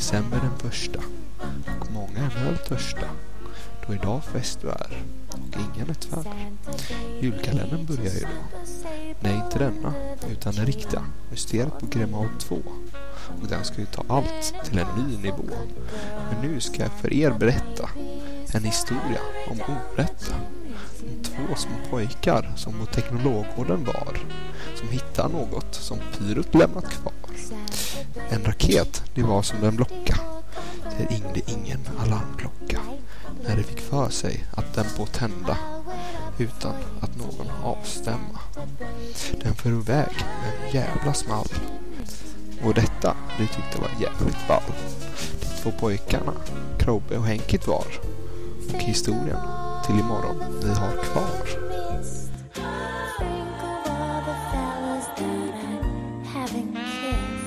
december den 1, och många är väl törsta, då idag festväder och ingen är tvär. Julkalendern börjar idag. Nej, inte denna, utan den riktiga, mysteriet på Grimaud 2. Och den ska ju ta allt till en ny nivå. Men nu ska jag för er berätta en historia om orätta. Om 2 små pojkar som på teknologgården var, som hittar något som Pyrot lämnat kvar. En raket, det var som den blocka. Det ringde ingen alarmklocka när det fick för sig att den på tända utan att någon avstämma. Den för iväg med en jävla small. Och detta, det tyckte var jävligt ball. De 2 pojkarna, Krobbe och Henkit var. Och historien till imorgon vi har kvar. Think of all the fellas that I'm having kissed.